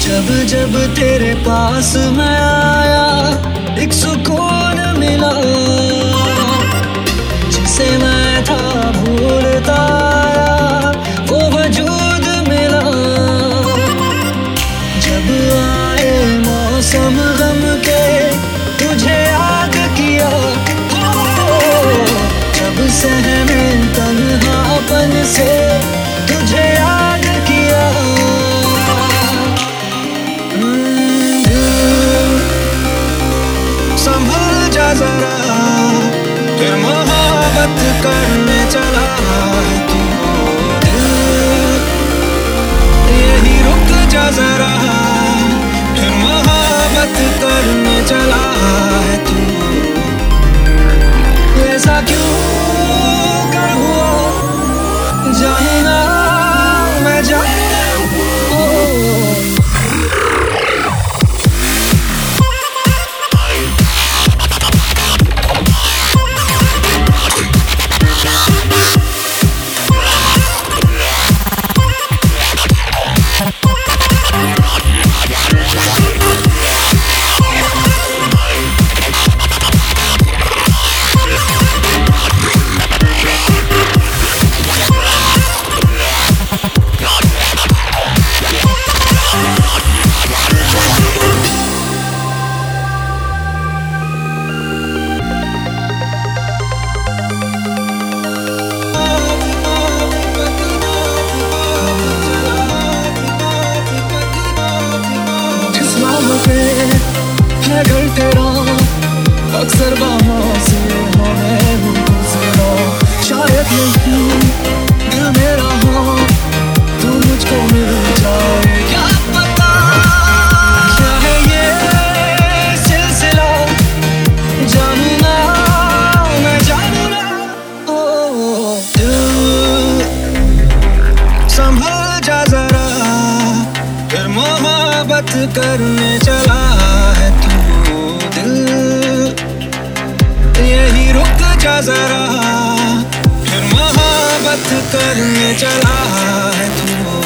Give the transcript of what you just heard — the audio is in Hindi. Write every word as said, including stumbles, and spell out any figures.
जब जब तेरे पास मैं आया एक सुकून मिला, जिसे मैं था भूलता आया वो वजूद मिला। जब आए मौसम गम के तुझे याद किया, जब सहमे तन्हापन से तुझे याद किया। संभल जा जरा, फिर मोहब्बत करने चला है तू। यही रुक जा जरा, फिर मोहब्बत करने चला है तू। ऐसा क्यों कर हुआ जानू ना, मैं जानू है घर तेरा, अक्सर बाहों से हमें गुजरा। शायद नहीं दिल मेरा हो तू मुझको मिल जाए, क्या पता क्या है ये सिलसिला। जानू ना, मैं जानू ना। ओ दिल संभल जा जरा, फिर मोहब्बत करने चला है तू। दिल यही रुक जा जरा, फिर मोहब्बत करने चला है तू।